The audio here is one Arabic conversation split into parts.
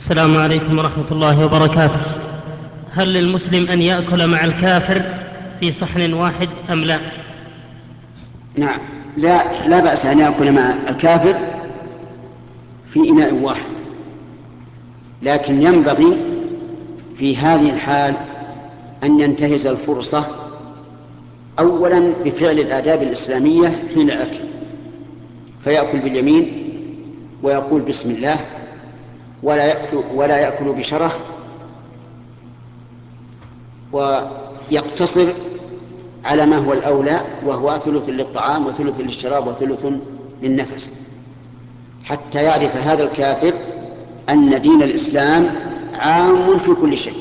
السلام عليكم ورحمة الله وبركاته. هل للمسلم أن يأكل مع الكافر في صحن واحد أم لا؟ نعم، لا بأس أن يأكل مع الكافر في إناء واحد، لكن ينبغي في هذه الحال أن ينتهز الفرصة أولا بفعل الآداب الإسلامية حين الأكل، فيأكل باليمين ويقول بسم الله، ولا يأكل بشره، ويقتصر على ما هو الأولى، وهو ثلث للطعام وثلث للشراب وثلث للنفس، حتى يعرف هذا الكافر أن دين الإسلام عام في كل شيء.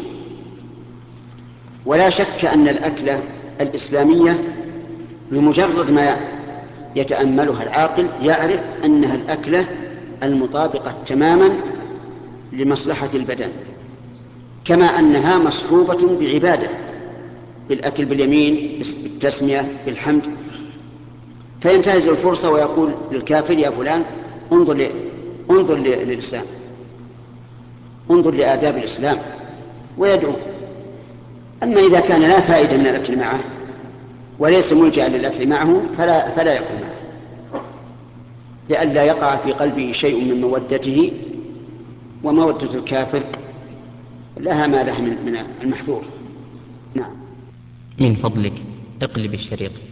ولا شك أن الأكلة الإسلامية بمجرد ما يتأملها العاقل يعرف أنها الأكلة المطابقة تماما لمصلحة البدن، كما أنها مصحوبة بعبادة، بالأكل باليمين، بالتسمية، بالحمد. فينتهز الفرصة ويقول للكافر: يا فلان انظر للإسلام، انظر لآداب الإسلام، ويدعو. أما إذا كان لا فائدة من الأكل معه وليس ملجأ للأكل معه فلا يأكل معه، لئلا يقع في قلبه شيء من مودته، ومودة الكافر لها ما لها من المحذور. نعم. من فضلك اقلب الشريط.